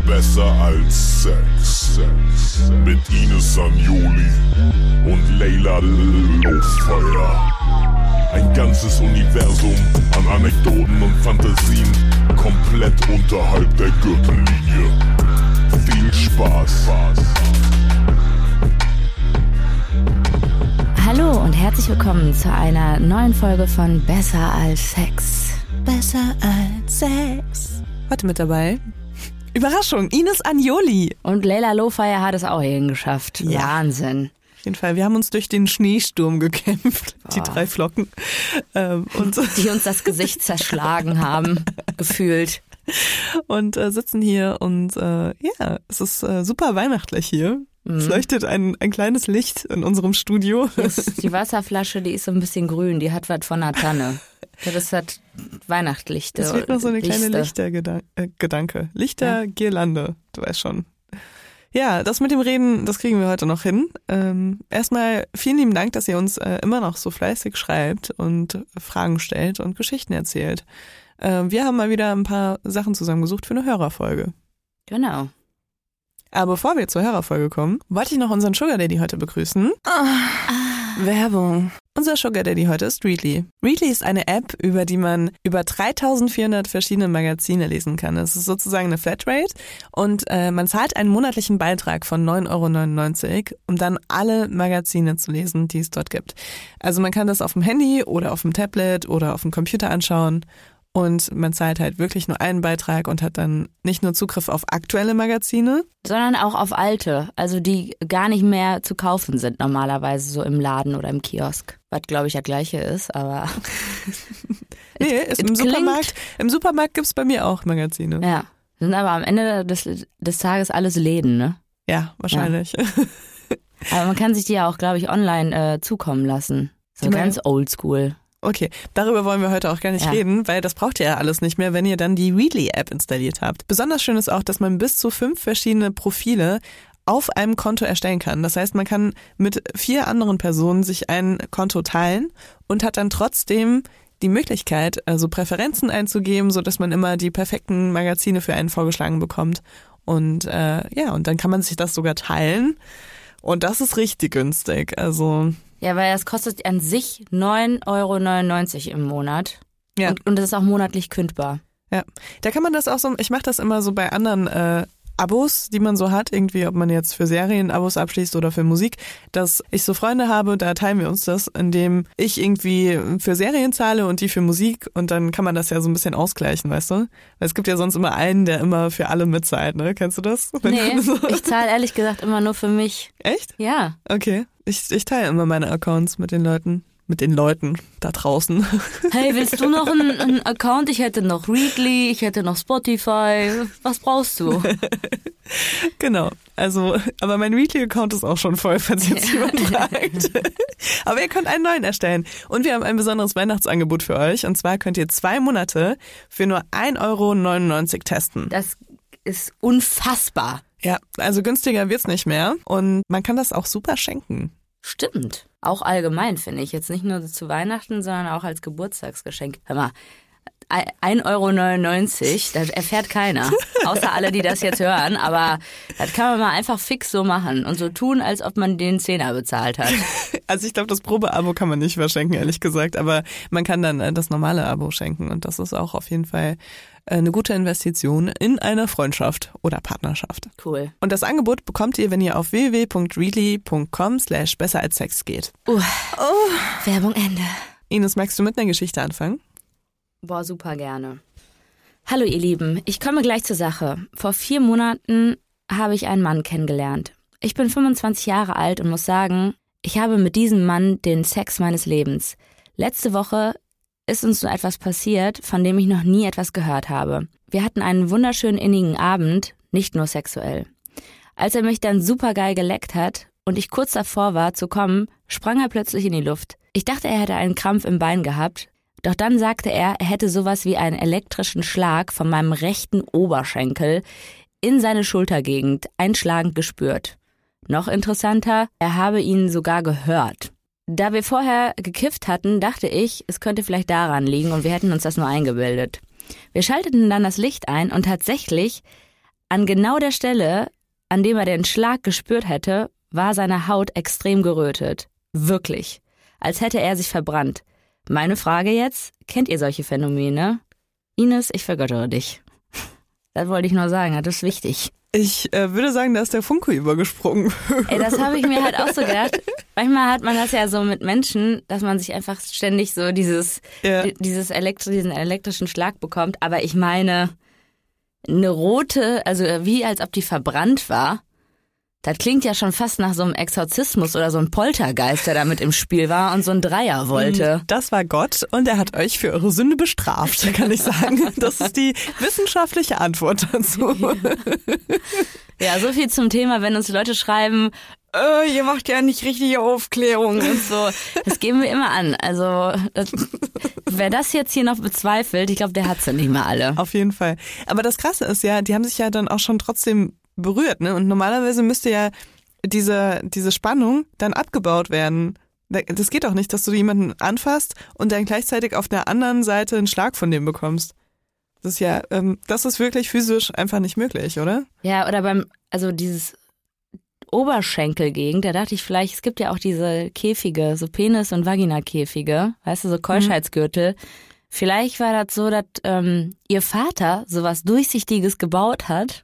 Besser als Sex. Mit Ines Agnoli und Leila Lowfire. Ein ganzes Universum an Anekdoten und Fantasien, komplett unterhalb der Gürtellinie. Viel Spaß. Hallo und herzlich willkommen zu einer neuen Folge von Besser als Sex. Besser als Sex. Heute mit dabei, Überraschung, Ines Agnoli. Und Leila Lowfire hat es auch hierhin geschafft. Ja. Wahnsinn. Auf jeden Fall, wir haben uns durch den Schneesturm gekämpft, die 3 Flocken. Die uns das Gesicht zerschlagen haben, gefühlt. Und sitzen hier und es ist super weihnachtlich hier. Es leuchtet ein kleines Licht in unserem Studio. Die Wasserflasche, die ist so ein bisschen grün, die hat was von einer Tanne. Das hat Weihnachtslichter. Es wird noch so eine kleine Lichtergedanke. Lichtergirlande, du weißt schon. Ja, das mit dem Reden, das kriegen wir heute noch hin. Erstmal vielen lieben Dank, dass ihr uns immer noch so fleißig schreibt und Fragen stellt und Geschichten erzählt. Wir haben mal wieder ein paar Sachen zusammengesucht für eine Hörerfolge. Genau. Aber bevor wir zur Hörerfolge kommen, wollte ich noch unseren Sugar Daddy heute begrüßen. Werbung. Unser Sugar Daddy heute ist Readly. Readly ist eine App, über die man über 3400 verschiedene Magazine lesen kann. Es ist sozusagen eine Flatrate und man zahlt einen monatlichen Beitrag von 9,99 €, um dann alle Magazine zu lesen, die es dort gibt. Also man kann das auf dem Handy oder auf dem Tablet oder auf dem Computer anschauen. Und man zahlt halt wirklich nur einen Beitrag und hat dann nicht nur Zugriff auf aktuelle Magazine, sondern auch auf alte, also die gar nicht mehr zu kaufen sind normalerweise so im Laden oder im Kiosk. Was glaube ich das gleiche ist, aber... Im Supermarkt. Im Supermarkt gibt's bei mir auch Magazine. Ja, sind aber am Ende des Tages alles Läden, ne? Ja, wahrscheinlich. Ja. Aber man kann sich die ja auch, glaube ich, online zukommen lassen. So ganz oldschool. Okay, darüber wollen wir heute auch gar nicht reden, weil das braucht ihr ja alles nicht mehr, wenn ihr dann die Readly-App installiert habt. Besonders schön ist auch, dass man bis zu 5 verschiedene Profile auf einem Konto erstellen kann. Das heißt, man kann mit 4 anderen Personen sich ein Konto teilen und hat dann trotzdem die Möglichkeit, also Präferenzen einzugeben, sodass man immer die perfekten Magazine für einen vorgeschlagen bekommt. Und und dann kann man sich das sogar teilen. Und das ist richtig günstig. Also... Ja, weil das kostet an sich 9,99 € im Monat. Ja. Und das ist auch monatlich kündbar. Ja, da kann man das auch so, ich mache das immer so bei anderen Abos, die man so hat, irgendwie, ob man jetzt für Serien Abos abschließt oder für Musik, dass ich so Freunde habe, da teilen wir uns das, indem ich irgendwie für Serien zahle und die für Musik und dann kann man das ja so ein bisschen ausgleichen, weißt du? Weil es gibt ja sonst immer einen, der immer für alle mitzahlt, ne? Kennst du das? Nee, ich zahle ehrlich gesagt immer nur für mich. Echt? Ja. Okay, ich teile immer meine Accounts mit den Leuten da draußen. Hey, willst du noch einen Account? Ich hätte noch Readly, ich hätte noch Spotify. Was brauchst du? Genau. Also, aber mein Readly-Account ist auch schon voll, falls jetzt jemand fragt. Aber ihr könnt einen neuen erstellen. Und wir haben ein besonderes Weihnachtsangebot für euch. Und zwar könnt ihr 2 Monate für nur 1,99 € testen. Das ist unfassbar. Ja, also günstiger wird's nicht mehr. Und man kann das auch super schenken. Stimmt. Auch allgemein, finde ich. Jetzt nicht nur zu Weihnachten, sondern auch als Geburtstagsgeschenk. Hör mal, 1,99 €, das erfährt keiner. Außer alle, die das jetzt hören. Aber das kann man mal einfach fix so machen und so tun, als ob man den 10er bezahlt hat. Also ich glaube, das Probeabo kann man nicht verschenken, ehrlich gesagt. Aber man kann dann das normale Abo schenken. Und das ist auch auf jeden Fall eine gute Investition in eine Freundschaft oder Partnerschaft. Cool. Und das Angebot bekommt ihr, wenn ihr auf www.readly.com/besser-als-sex geht. Werbung Ende. Ines, magst du mit einer Geschichte anfangen? Boah, super gerne. Hallo ihr Lieben, ich komme gleich zur Sache. Vor 4 Monaten habe ich einen Mann kennengelernt. Ich bin 25 Jahre alt und muss sagen, ich habe mit diesem Mann den Sex meines Lebens. Letzte Woche ist uns so etwas passiert, von dem ich noch nie etwas gehört habe. Wir hatten einen wunderschönen innigen Abend, nicht nur sexuell. Als er mich dann supergeil geleckt hat und ich kurz davor war zu kommen, sprang er plötzlich in die Luft. Ich dachte, er hätte einen Krampf im Bein gehabt, doch dann sagte er hätte sowas wie einen elektrischen Schlag von meinem rechten Oberschenkel in seine Schultergegend einschlagend gespürt. Noch interessanter, er habe ihn sogar gehört. Da wir vorher gekifft hatten, dachte ich, es könnte vielleicht daran liegen und wir hätten uns das nur eingebildet. Wir schalteten dann das Licht ein und tatsächlich An genau der Stelle, an dem er den Schlag gespürt hätte, war seine Haut extrem gerötet. Wirklich. Als hätte er sich verbrannt. Meine Frage jetzt, kennt ihr solche Phänomene? Ines, ich vergöttere dich. Das wollte ich nur sagen, das ist wichtig. Ich würde sagen, da ist der Funke übergesprungen. Ey, das habe ich mir halt auch so gedacht. Manchmal hat man das ja so mit Menschen, dass man sich einfach ständig so diesen elektrischen Schlag bekommt. Aber ich meine, eine rote, also wie als ob die verbrannt war, das klingt ja schon fast nach so einem Exorzismus oder so einem Poltergeist, der da mit im Spiel war und so einen Dreier wollte. Das war Gott und er hat euch für eure Sünde bestraft, kann ich sagen. Das ist die wissenschaftliche Antwort dazu. Ja, so viel zum Thema, wenn uns Leute schreiben, ihr macht ja nicht richtige Aufklärung und so. Das geben wir immer an. Also wer das jetzt hier noch bezweifelt, ich glaube, der hat sie nicht mehr alle. Auf jeden Fall. Aber das Krasse ist ja, die haben sich ja dann auch schon trotzdem berührt, ne? Und normalerweise müsste ja diese Spannung dann abgebaut werden. Das geht auch nicht, dass du jemanden anfasst und dann gleichzeitig auf der anderen Seite einen Schlag von dem bekommst. Das ist ja, das ist wirklich physisch einfach nicht möglich, oder? Ja, oder dieses Oberschenkelgegend, da dachte ich vielleicht, es gibt ja auch diese Käfige, so Penis- und Vaginakäfige, weißt du, so Keuschheitsgürtel. Vielleicht war das so, dass ihr Vater sowas Durchsichtiges gebaut hat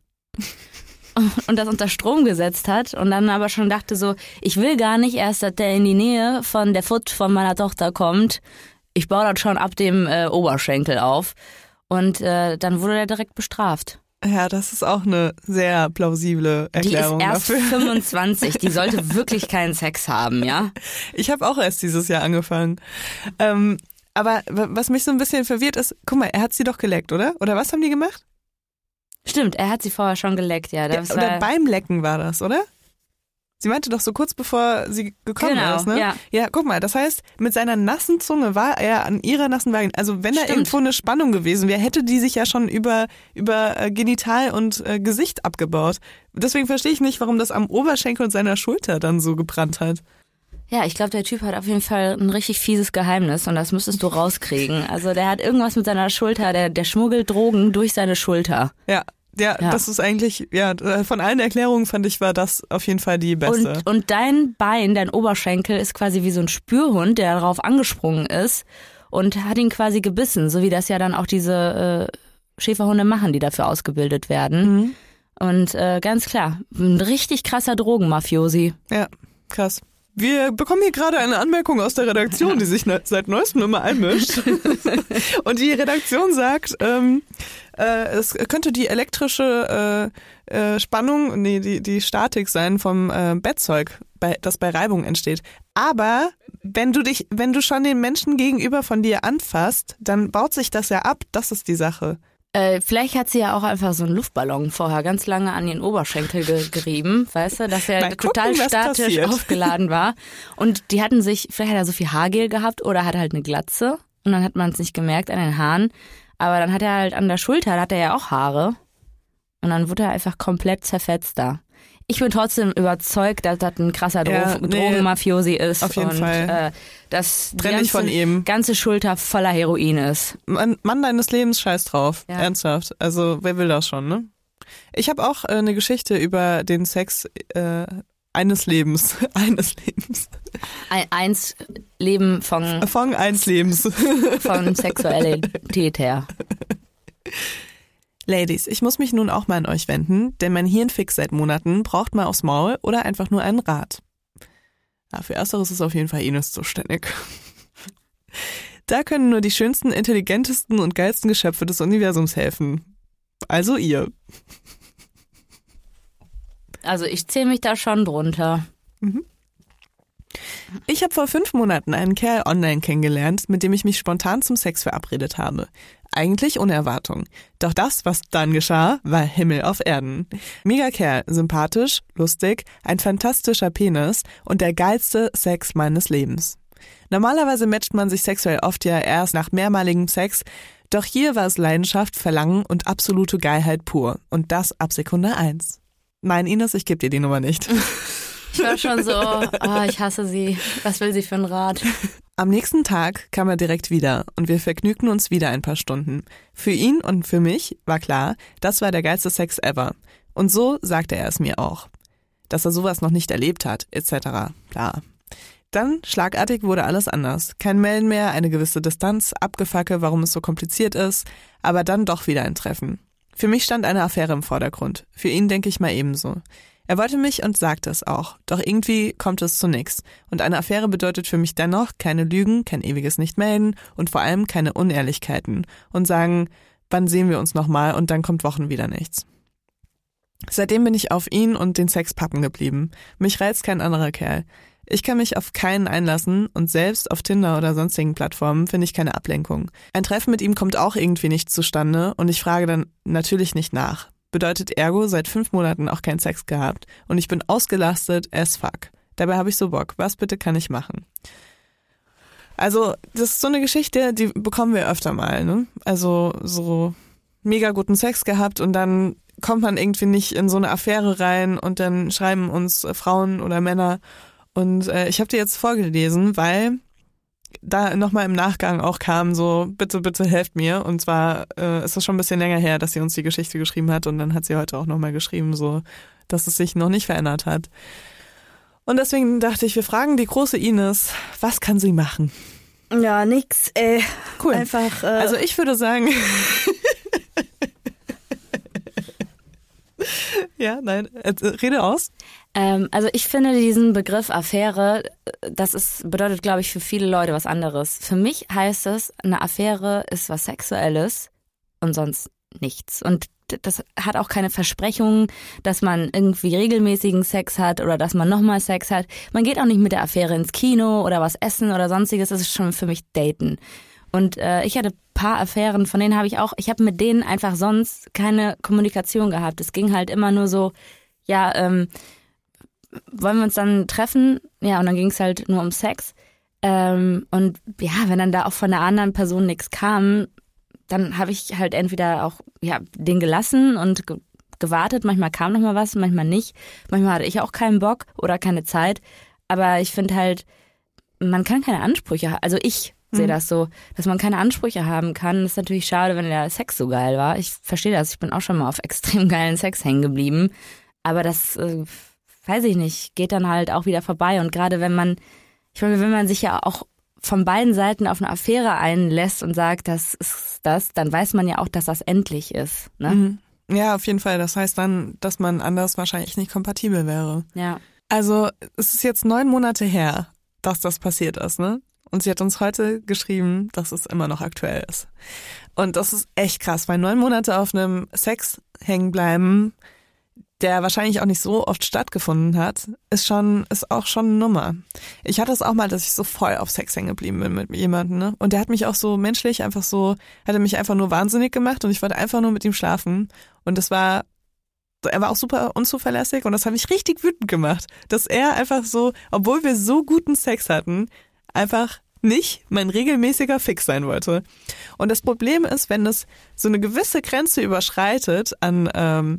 und das unter Strom gesetzt hat und dann aber schon dachte so, ich will gar nicht erst, dass der in die Nähe von der Foot von meiner Tochter kommt. Ich baue das schon ab dem Oberschenkel auf. Und dann wurde er direkt bestraft. Ja, das ist auch eine sehr plausible Erklärung dafür. Die ist erst 25, die sollte wirklich keinen Sex haben, ja? Ich habe auch erst dieses Jahr angefangen. Aber was mich so ein bisschen verwirrt ist, guck mal, er hat sie doch geleckt, oder? Oder was haben die gemacht? Stimmt, er hat sie vorher schon geleckt, ja. Oder beim Lecken war das, oder? Sie meinte doch so kurz bevor sie gekommen ist, ne? Ja, guck mal, das heißt, mit seiner nassen Zunge war er an ihrer nassen Vagina. Also wenn da irgendwo eine Spannung gewesen wäre, hätte die sich ja schon über Genital und Gesicht abgebaut. Deswegen verstehe ich nicht, warum das am Oberschenkel und seiner Schulter dann so gebrannt hat. Ja, ich glaube, der Typ hat auf jeden Fall ein richtig fieses Geheimnis und das müsstest du rauskriegen. Also der hat irgendwas mit seiner Schulter, der schmuggelt Drogen durch seine Schulter. Ja, das ist eigentlich, von allen Erklärungen fand ich, war das auf jeden Fall die beste. Und dein Bein, dein Oberschenkel ist quasi wie so ein Spürhund, der darauf angesprungen ist und hat ihn quasi gebissen, so wie das ja dann auch diese Schäferhunde machen, die dafür ausgebildet werden. Mhm. Und ganz klar, ein richtig krasser Drogenmafiosi. Ja, krass. Wir bekommen hier gerade eine Anmerkung aus der Redaktion, die sich seit neuestem immer einmischt. Und die Redaktion sagt, es könnte die elektrische Spannung, die Statik sein vom Bettzeug, das bei Reibung entsteht. Aber wenn du schon den Menschen gegenüber von dir anfasst, dann baut sich das ja ab. Das ist die Sache. Vielleicht hat sie ja auch einfach so einen Luftballon vorher ganz lange an ihren Oberschenkel gerieben, weißt du, dass er total statisch aufgeladen war. Und die hatten vielleicht hat er so viel Haargel gehabt oder hat halt eine Glatze und dann hat man es nicht gemerkt an den Haaren. Aber dann hat er halt an der Schulter, da hat er ja auch Haare und dann wurde er einfach komplett zerfetzt da. Ich bin trotzdem überzeugt, dass das ein krasser Drogenmafiosi ist. Auf jeden Fall. Dass die ganze Schulter voller Heroin ist. Mann deines Lebens, scheiß drauf. Ja. Ernsthaft. Also wer will das schon, ne? Ich habe auch eine Geschichte über den Sex eines Lebens. Eins Leben von eins Lebens. Von Sexualität her. Ladies, ich muss mich nun auch mal an euch wenden, denn mein Hirnfix seit Monaten braucht mal aufs Maul oder einfach nur einen Rat. Ja, für Ersteres ist auf jeden Fall Ines zuständig. Da können nur die schönsten, intelligentesten und geilsten Geschöpfe des Universums helfen. Also ihr. Also ich zähle mich da schon drunter. Mhm. Ich habe vor 5 Monaten einen Kerl online kennengelernt, mit dem ich mich spontan zum Sex verabredet habe. Eigentlich ohne Erwartung. Doch das, was dann geschah, war Himmel auf Erden. Mega Kerl, sympathisch, lustig, ein fantastischer Penis und der geilste Sex meines Lebens. Normalerweise matcht man sich sexuell oft ja erst nach mehrmaligem Sex, doch hier war es Leidenschaft, Verlangen und absolute Geilheit pur. Und das ab Sekunde 1. Nein, Ines, ich gebe dir die Nummer nicht. Ich war schon so, ich hasse sie. Was will sie für einen Rat? Am nächsten Tag kam er direkt wieder und wir vergnügten uns wieder ein paar Stunden. Für ihn und für mich war klar, das war der geilste Sex ever. Und so sagte er es mir auch. Dass er sowas noch nicht erlebt hat, etc. Bla. Dann, schlagartig, wurde alles anders. Kein Melden mehr, eine gewisse Distanz, Abgefacke, warum es so kompliziert ist, aber dann doch wieder ein Treffen. Für mich stand eine Affäre im Vordergrund. Für ihn denke ich mal ebenso. Er wollte mich und sagte es auch. Doch irgendwie kommt es zu nichts. Und eine Affäre bedeutet für mich dennoch keine Lügen, kein ewiges Nicht-Melden und vor allem keine Unehrlichkeiten. Und sagen, wann sehen wir uns nochmal und dann kommt Wochen wieder nichts. Seitdem bin ich auf ihn und den Sex pappen geblieben. Mich reizt kein anderer Kerl. Ich kann mich auf keinen einlassen und selbst auf Tinder oder sonstigen Plattformen finde ich keine Ablenkung. Ein Treffen mit ihm kommt auch irgendwie nicht zustande und ich frage dann natürlich nicht nach. Bedeutet ergo seit 5 Monaten auch keinen Sex gehabt und ich bin ausgelastet as fuck. Dabei habe ich so Bock. Was bitte kann ich machen? Also das ist so eine Geschichte, die bekommen wir öfter mal, ne? Also so mega guten Sex gehabt und dann kommt man irgendwie nicht in so eine Affäre rein und dann schreiben uns Frauen oder Männer und ich habe die jetzt vorgelesen, weil da nochmal im Nachgang auch kam so, bitte, bitte helft mir. Und zwar ist das schon ein bisschen länger her, dass sie uns die Geschichte geschrieben hat und dann hat sie heute auch nochmal geschrieben, so, dass es sich noch nicht verändert hat. Und deswegen dachte ich, wir fragen die große Ines, was kann sie machen? Ja, nix, ey. Cool. Einfach. Also ich würde sagen... Ja, nein, rede aus. Also ich finde diesen Begriff Affäre, bedeutet, glaube ich, für viele Leute was anderes. Für mich heißt es, eine Affäre ist was Sexuelles und sonst nichts. Und das hat auch keine Versprechungen, dass man irgendwie regelmäßigen Sex hat oder dass man nochmal Sex hat. Man geht auch nicht mit der Affäre ins Kino oder was essen oder sonstiges. Das ist schon für mich Daten. Und ich hatte ein paar Affären, von denen ich habe mit denen einfach sonst keine Kommunikation gehabt. Es ging halt immer nur so, ja, wollen wir uns dann treffen? Ja, und dann ging es halt nur um Sex. Und ja, wenn dann da auch von der anderen Person nichts kam, dann habe ich halt entweder auch den gelassen und gewartet. Manchmal kam noch mal was, manchmal nicht. Manchmal hatte ich auch keinen Bock oder keine Zeit. Aber ich finde halt, man kann keine Ansprüche haben. Also ich sehe das so, dass man keine Ansprüche haben kann. Das ist natürlich schade, wenn der Sex so geil war. Ich verstehe das. Ich bin auch schon mal auf extrem geilen Sex hängen geblieben. Aber das, weiß ich nicht, geht dann halt auch wieder vorbei. Und gerade wenn man sich ja auch von beiden Seiten auf eine Affäre einlässt und sagt, das ist das, dann weiß man ja auch, dass das endlich ist. Ne? Mhm. Ja, auf jeden Fall. Das heißt dann, dass man anders wahrscheinlich nicht kompatibel wäre. Ja. Also es ist jetzt 9 Monate her, dass das passiert ist, ne? Und sie hat uns heute geschrieben, dass es immer noch aktuell ist. Und das ist echt krass, weil 9 Monate auf einem Sex hängen bleiben, der wahrscheinlich auch nicht so oft stattgefunden hat, ist auch schon eine Nummer. Ich hatte es auch mal, dass ich so voll auf Sex hängen geblieben bin mit jemandem, ne? Und der hat mich auch so menschlich hatte mich einfach nur wahnsinnig gemacht und ich wollte einfach nur mit ihm schlafen. Und er war auch super unzuverlässig und das hat mich richtig wütend gemacht, dass er einfach so, obwohl wir so guten Sex hatten, einfach nicht mein regelmäßiger Fix sein wollte. Und das Problem ist, wenn es so eine gewisse Grenze überschreitet an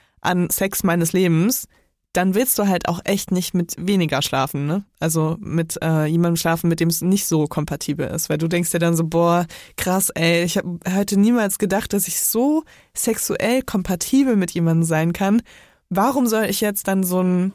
Sex meines Lebens, dann willst du halt auch echt nicht mit weniger schlafen, ne? Also mit jemandem schlafen, mit dem es nicht so kompatibel ist. Weil du denkst dir dann so, boah, krass, ey, ich hätte niemals gedacht, dass ich so sexuell kompatibel mit jemandem sein kann. Warum soll ich jetzt dann so ein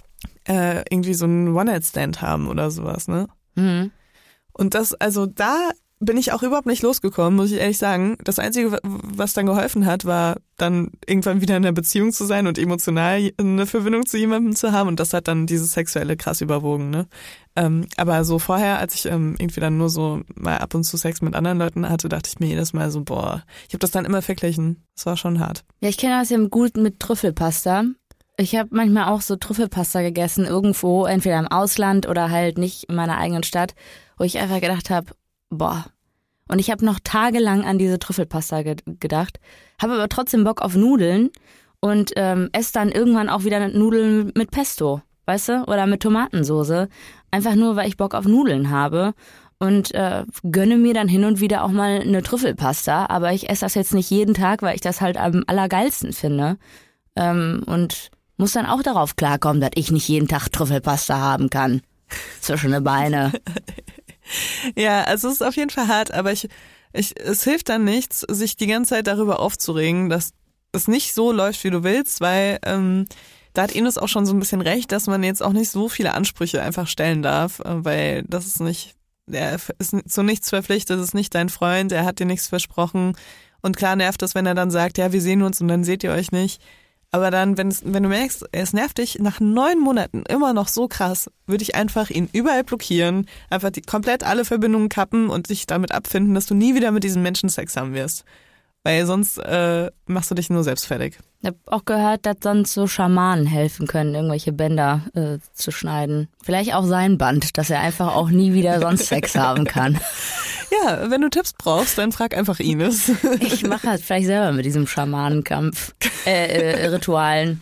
One-Night-Stand haben oder sowas, ne? Mhm. Und da bin ich auch überhaupt nicht losgekommen, muss ich ehrlich sagen. Das Einzige, was dann geholfen hat, war dann irgendwann wieder in einer Beziehung zu sein und emotional eine Verbindung zu jemandem zu haben. Und das hat dann dieses Sexuelle krass überwogen, ne? Aber so vorher, als ich irgendwie dann nur so mal ab und zu Sex mit anderen Leuten hatte, dachte ich mir jedes Mal so, boah, ich habe das dann immer verglichen. Das war schon hart. Ja, ich kenne das ja gut mit Trüffelpasta. Ich habe manchmal auch so Trüffelpasta gegessen, irgendwo, entweder im Ausland oder halt nicht in meiner eigenen Stadt, wo ich einfach gedacht habe, boah. Und ich habe noch tagelang an diese Trüffelpasta gedacht, habe aber trotzdem Bock auf Nudeln und esse dann irgendwann auch wieder Nudeln mit Pesto, weißt du, oder mit Tomatensoße. Einfach nur, weil ich Bock auf Nudeln habe und gönne mir dann hin und wieder auch mal eine Trüffelpasta, aber ich esse das jetzt nicht jeden Tag, weil ich das halt am allergeilsten finde und muss dann auch darauf klarkommen, dass ich nicht jeden Tag Trüffelpasta haben kann zwischen den Beine. Ja, also es ist auf jeden Fall hart, aber es hilft dann nichts, sich die ganze Zeit darüber aufzuregen, dass es nicht so läuft, wie du willst, weil da hat Ines auch schon so ein bisschen recht, dass man jetzt auch nicht so viele Ansprüche einfach stellen darf, weil das ist nicht, er ist zu nichts verpflichtet, das ist nicht dein Freund, er hat dir nichts versprochen und klar nervt es, wenn er dann sagt, ja, wir sehen uns und dann seht ihr euch nicht. Aber dann, wenn du merkst, es nervt dich nach 9 Monaten immer noch so krass, würde ich einfach ihn überall blockieren, einfach komplett alle Verbindungen kappen und dich damit abfinden, dass du nie wieder mit diesen Menschen Sex haben wirst. Weil sonst machst du dich nur selbst fertig. Ich habe auch gehört, dass sonst so Schamanen helfen können, irgendwelche Bänder zu schneiden. Vielleicht auch sein Band, dass er einfach auch nie wieder sonst Sex haben kann. Ja, wenn du Tipps brauchst, dann frag einfach Ines. Ich mache halt vielleicht selber mit diesem Schamanenkampf, Ritualen.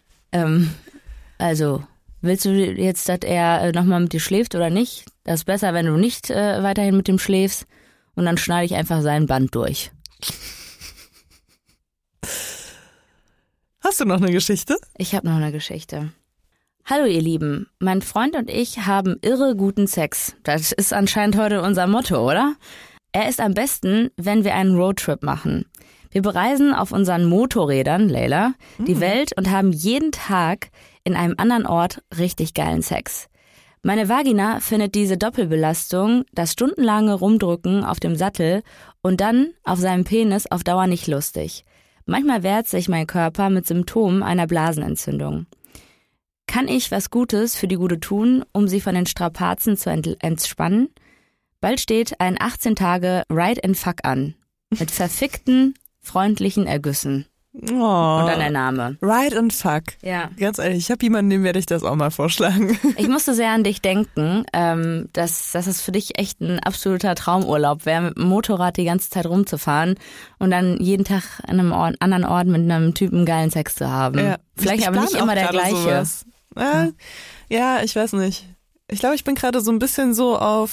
Also, willst du jetzt, dass er nochmal mit dir schläft oder nicht? Das ist besser, wenn du nicht weiterhin mit ihm schläfst. Und dann schneide ich einfach sein Band durch. Hast du noch eine Geschichte? Ich habe noch eine Geschichte. Hallo ihr Lieben, mein Freund und ich haben irre guten Sex. Das ist anscheinend heute unser Motto, oder? Er ist am besten, wenn wir einen Roadtrip machen. Wir bereisen auf unseren Motorrädern, Leila, die Welt und haben jeden Tag in einem anderen Ort richtig geilen Sex. Meine Vagina findet diese Doppelbelastung, das stundenlange Rumdrücken auf dem Sattel und dann auf seinem Penis auf Dauer nicht lustig. Manchmal wehrt sich mein Körper mit Symptomen einer Blasenentzündung. Kann ich was Gutes für die Gute tun, um sie von den Strapazen zu entspannen? Bald steht ein 18 Tage Ride and Fuck an. Mit verfickten, freundlichen Ergüssen. Oh. Und dann der Name. Ride and Fuck. Ja. Ganz ehrlich, ich habe jemanden, dem werde ich das auch mal vorschlagen. Ich musste sehr an dich denken, dass es für dich echt ein absoluter Traumurlaub wäre, mit dem Motorrad die ganze Zeit rumzufahren und dann jeden Tag an einem anderen Ort mit einem Typen geilen Sex zu haben. Ja. Vielleicht aber nicht immer der gleiche. Ja, ich weiß nicht. Ich glaube, ich bin gerade so ein bisschen so auf,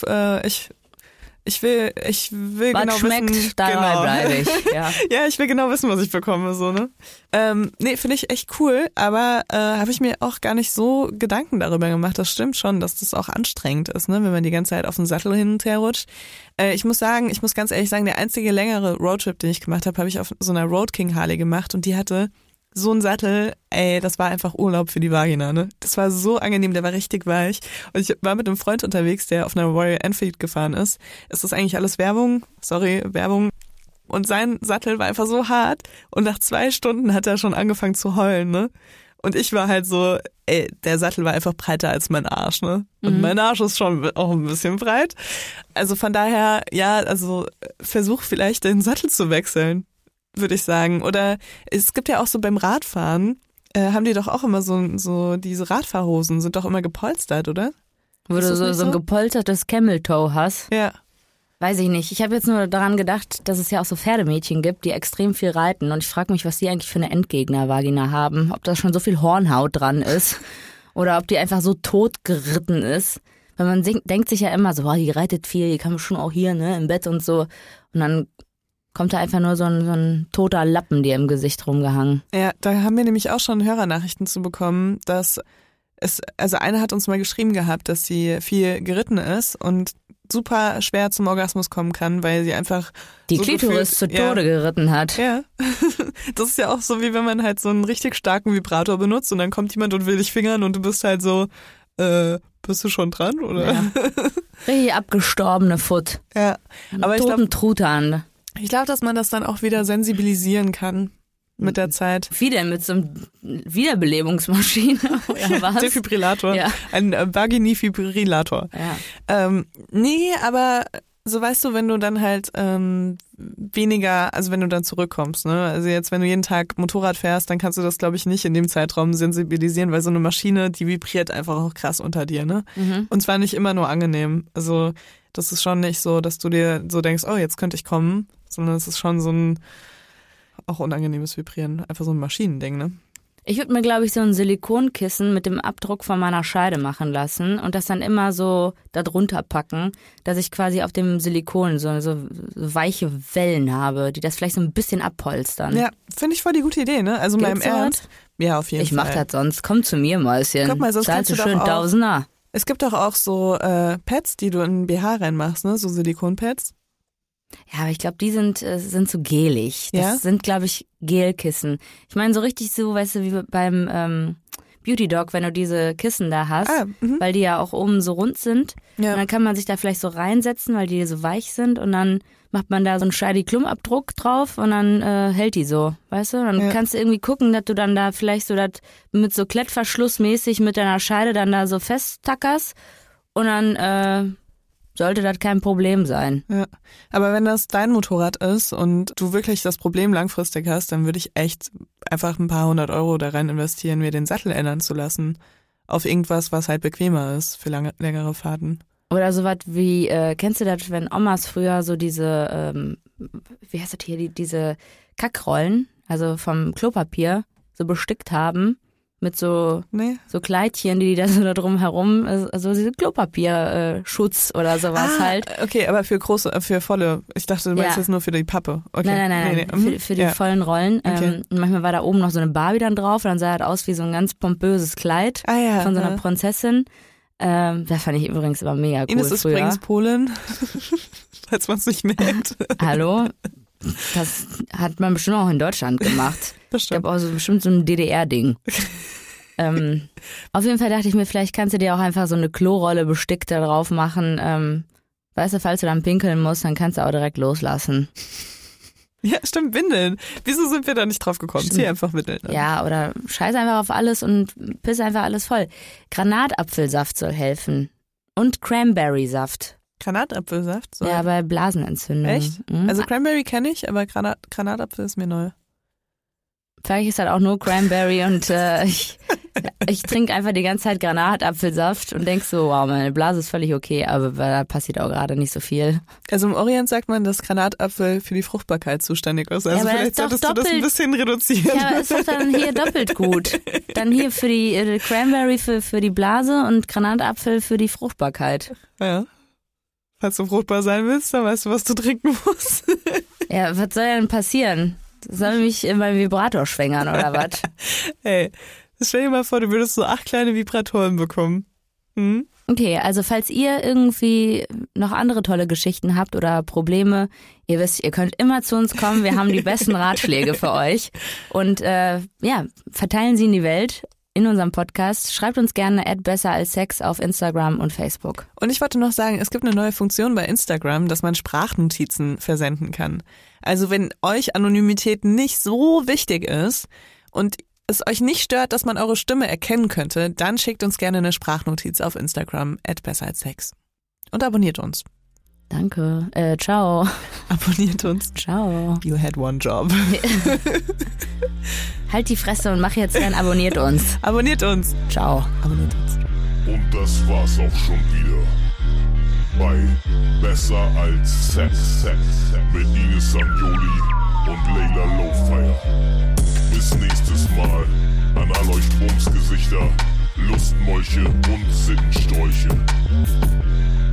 ich will was genau schmeckt, wissen, dabei bleibe ich. Ja. Ja, ich will genau wissen, was ich bekomme, so, ne? Nee, finde ich echt cool, aber habe ich mir auch gar nicht so Gedanken darüber gemacht. Das stimmt schon, dass das auch anstrengend ist, ne, wenn man die ganze Zeit auf dem Sattel hin und her rutscht. Ich muss ganz ehrlich sagen, der einzige längere Roadtrip, den ich gemacht habe ich auf so einer Road King Harley gemacht und die hatte so ein Sattel, das war einfach Urlaub für die Vagina, ne? Das war so angenehm, der war richtig weich. Und ich war mit einem Freund unterwegs, der auf einer Royal Enfield gefahren ist. Es ist eigentlich alles Werbung. Sorry, Werbung. Und sein Sattel war einfach so hart. Und nach 2 Stunden hat er schon angefangen zu heulen, ne? Und ich war halt so, der Sattel war einfach breiter als mein Arsch, ne? Und mein Arsch ist schon auch ein bisschen breit. Also von daher, ja, also versuch vielleicht den Sattel zu wechseln, würde ich sagen. Oder es gibt ja auch so beim Radfahren, haben die doch auch immer so diese Radfahrhosen sind doch immer gepolstert, oder? Wo du so ein gepolstertes Camel Toe hast. Ja. Weiß ich nicht. Ich habe jetzt nur daran gedacht, dass es ja auch so Pferdemädchen gibt, die extrem viel reiten. Und ich frage mich, was die eigentlich für eine Endgegner-Vagina haben. Ob da schon so viel Hornhaut dran ist. Oder ob die einfach so tot geritten ist. Weil man denkt sich ja immer so, die reitet viel, die kann man schon auch hier, ne, im Bett und so. Und dann kommt da einfach nur so ein toter Lappen dir im Gesicht rumgehangen. Ja, da haben wir nämlich auch schon Hörernachrichten zu bekommen, dass also eine hat uns mal geschrieben gehabt, dass sie viel geritten ist und super schwer zum Orgasmus kommen kann, weil sie einfach die Klitoris zu Tode geritten hat. Ja, das ist ja auch so, wie wenn man halt so einen richtig starken Vibrator benutzt und dann kommt jemand und will dich fingern und du bist halt so, bist du schon dran, oder? Ja. Richtig abgestorbene Foot. Ja, aber Truthahn. Ich glaube, dass man das dann auch wieder sensibilisieren kann mit der Zeit. Wie denn? Mit so einer Wiederbelebungsmaschine oder was? Defibrillator. Ja. Ein Vaginifibrillator. Ja. Nee, aber so weißt du, wenn du dann halt weniger, also wenn du dann zurückkommst, ne? Also jetzt, wenn du jeden Tag Motorrad fährst, dann kannst du das, glaube ich, nicht in dem Zeitraum sensibilisieren, weil so eine Maschine, die vibriert einfach auch krass unter dir, ne? Mhm. Und zwar nicht immer nur angenehm. Also das ist schon nicht so, dass du dir so denkst, oh, jetzt könnte ich kommen, sondern es ist schon so ein auch unangenehmes Vibrieren, einfach so ein Maschinending, ne? Ich würde mir, glaube ich, so ein Silikonkissen mit dem Abdruck von meiner Scheide machen lassen und das dann immer so da drunter packen, dass ich quasi auf dem Silikon so weiche Wellen habe, die das vielleicht so ein bisschen abpolstern. Ja, finde ich voll die gute Idee, ne? Also mal im Ernst. Ja, auf jeden Fall. Ich mach das sonst. Komm zu mir, Mäuschen. Guck mal, sonst kannst du schön doch auch, Tausender. Es gibt doch auch so Pads, die du in den BH reinmachst, ne? So Silikonpads. Ja, aber ich glaube, die sind so gelig. Das sind, glaube ich, Gelkissen. Ich meine, so richtig so, weißt du, wie beim Beauty Dog, wenn du diese Kissen da hast, weil die ja auch oben so rund sind. Ja. Und dann kann man sich da vielleicht so reinsetzen, weil die so weich sind und dann macht man da so einen Scheidi-Klum-Abdruck drauf und dann hält die so, weißt du? Dann kannst du irgendwie gucken, dass du dann da vielleicht so das mit so Klettverschlussmäßig mit deiner Scheide dann da so festtackerst und dann sollte das kein Problem sein. Ja, aber wenn das dein Motorrad ist und du wirklich das Problem langfristig hast, dann würde ich echt einfach ein paar 100 Euro da rein investieren, mir den Sattel ändern zu lassen. Auf irgendwas, was halt bequemer ist für längere Fahrten. Oder sowas wie, kennst du das, wenn Omas früher so diese, wie heißt das hier, diese Kackrollen, also vom Klopapier, so bestickt haben mit so Kleidchen, die da so da drum herum, also diese Klopapierschutz oder sowas halt. Okay, aber für volle, ich dachte, du meinst jetzt nur für die Pappe. Okay. Nein, für die vollen Rollen. Okay. Und manchmal war da oben noch so eine Barbie dann drauf und dann sah das aus wie so ein ganz pompöses Kleid von so einer Prinzessin. Das fand ich übrigens immer mega cool. Ines ist übrigens Polin, falls man es nicht merkt. Hallo? Das hat man bestimmt auch in Deutschland gemacht. Ich glaube auch bestimmt so ein DDR-Ding. Auf jeden Fall dachte ich mir, vielleicht kannst du dir auch einfach so eine Klorolle bestickt da drauf machen. Weißt du, falls du dann pinkeln musst, dann kannst du auch direkt loslassen. Ja, stimmt, Windeln. Wieso sind wir da nicht drauf gekommen? Zieh einfach Windeln an. Ja, oder scheiß einfach auf alles und piss einfach alles voll. Granatapfelsaft soll helfen. Und Cranberry-Saft. Granatapfelsaft? So. Ja, bei Blasenentzündung. Echt? Mhm. Also Cranberry kenne ich, aber Granatapfel ist mir neu. Vielleicht ist halt auch nur Cranberry und ich trinke einfach die ganze Zeit Granatapfelsaft und denk so, wow, meine Blase ist völlig okay, aber da passiert auch gerade nicht so viel. Also im Orient sagt man, dass Granatapfel für die Fruchtbarkeit zuständig ist. Also ja, vielleicht solltest du das ein bisschen reduzieren. Ja, aber ist doch dann hier doppelt gut. Dann hier für die Cranberry für die Blase und Granatapfel für die Fruchtbarkeit. Ja. Falls du fruchtbar sein willst, dann weißt du, was du trinken musst. Ja, was soll denn passieren? Soll mich in meinen Vibrator schwängern oder was? Hey, stell dir mal vor, du würdest so 8 kleine Vibratoren bekommen. Hm? Okay, also falls ihr irgendwie noch andere tolle Geschichten habt oder Probleme, ihr wisst, ihr könnt immer zu uns kommen. Wir haben die besten Ratschläge für euch. Und verteilen sie in die Welt. In unserem Podcast. Schreibt uns gerne @besseralssex auf Instagram und Facebook. Und ich wollte noch sagen, es gibt eine neue Funktion bei Instagram, dass man Sprachnotizen versenden kann. Also wenn euch Anonymität nicht so wichtig ist und es euch nicht stört, dass man eure Stimme erkennen könnte, dann schickt uns gerne eine Sprachnotiz auf Instagram @besseralssex. Und abonniert uns. Danke. Ciao. Abonniert uns. Ciao. You had one job. Halt die Fresse und mach jetzt gern, abonniert uns. Abonniert uns. Ciao. Abonniert uns. Und das war's auch schon wieder. Bei Besser als Sex. Mit Ines Sanjoli und Layla Lowfire. Bis nächstes Mal. An all euch Bumsgesichter, Lustmolche und Sittenstrolche.